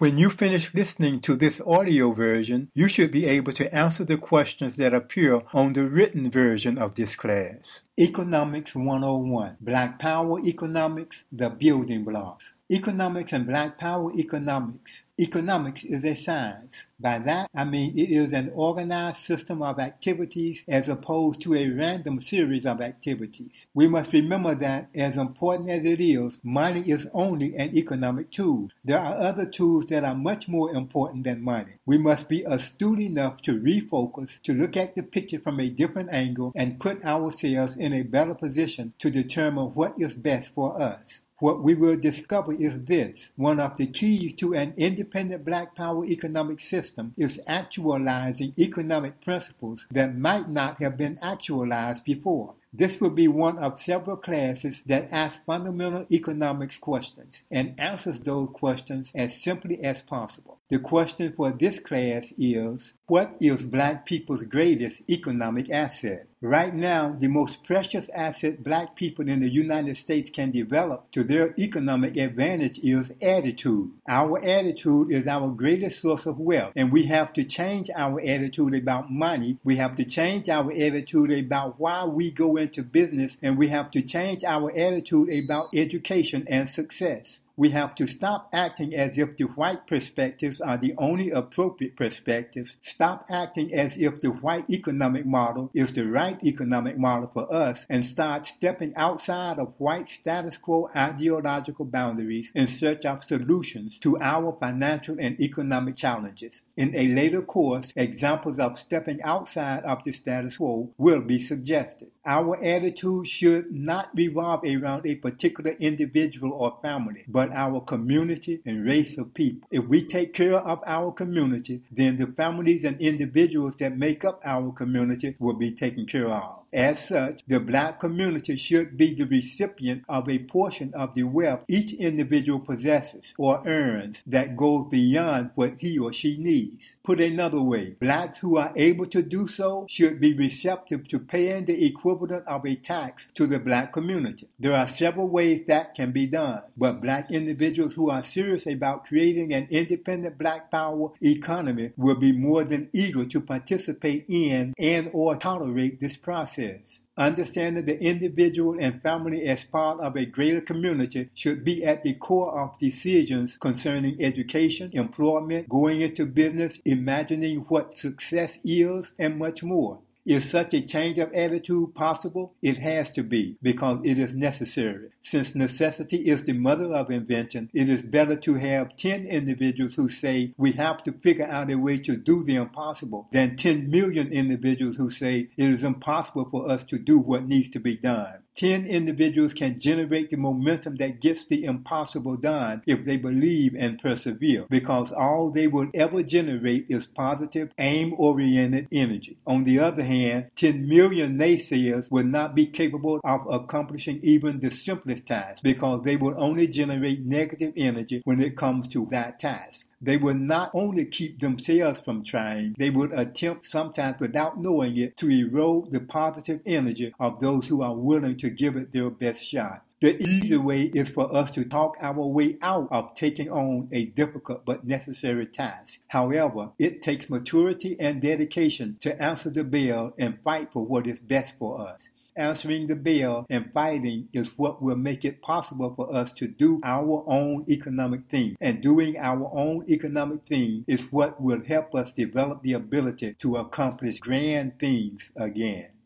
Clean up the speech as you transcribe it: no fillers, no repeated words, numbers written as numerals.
When you finish listening to this audio version, you should be able to answer the questions that appear on the written version of this class. Economics 101, Black Power Economics, the Building Blocks. Economics and Black Power Economics. Economics is a science. By that, I mean it is an organized system of activities as opposed to a random series of activities. We must remember that, as important as it is, money is only an economic tool. There are other tools that are much more important than money. We must be astute enough to refocus, to look at the picture from a different angle, and put ourselves in a better position to determine what is best for us. What we will discover is this: one of the keys to an independent Black Power economic system is actualizing economic principles that might not have been actualized before. This will be one of several classes that ask fundamental economics questions and answers those questions as simply as possible. The question for this class is, what is Black people's greatest economic asset? Right now, the most precious asset Black people in the United States can develop to their economic advantage is attitude. Our attitude is our greatest source of wealth, and we have to change our attitude about money. We have to change our attitude about why we go into business, and we have to change our attitude about education and success. We have to stop acting as if the white perspectives are the only appropriate perspectives. Stop acting as if the white economic model is the right economic model for us, and start stepping outside of white status quo ideological boundaries in search of solutions to our financial and economic challenges. In a later course, examples of stepping outside of the status quo will be suggested. Our attitude should not revolve around a particular individual or family, but our community and race of people. If we take care of our community, then the families and individuals that make up our community will be taken care of. As such, the Black community should be the recipient of a portion of the wealth each individual possesses or earns that goes beyond what he or she needs. Put another way, Blacks who are able to do so should be receptive to paying the equivalent of a tax to the Black community. There are several ways that can be done, but Black individuals who are serious about creating an independent Black power economy will be more than eager to participate in and or tolerate this process. Understanding the individual and family as part of a greater community should be at the core of decisions concerning education, employment, going into business, imagining what success is, and much more. Is such a change of attitude possible? It has to be, because it is necessary. Since necessity is the mother of invention, it is better to have 10 individuals who say we have to figure out a way to do the impossible than 10 million individuals who say it is impossible for us to do what needs to be done. 10 individuals can generate the momentum that gets the impossible done if they believe and persevere, because all they will ever generate is positive, aim-oriented energy. On the other hand, 10 million naysayers will not be capable of accomplishing even the simplest task, because they will only generate negative energy when it comes to that task. They will not only keep themselves from trying, they would attempt, sometimes without knowing it, to erode the positive energy of those who are willing to give it their best shot. The easy way is for us to talk our way out of taking on a difficult but necessary task. However, it takes maturity and dedication to answer the bell and fight for what is best for us. Answering the bell and fighting is what will make it possible for us to do our own economic thing. And doing our own economic thing is what will help us develop the ability to accomplish grand things again.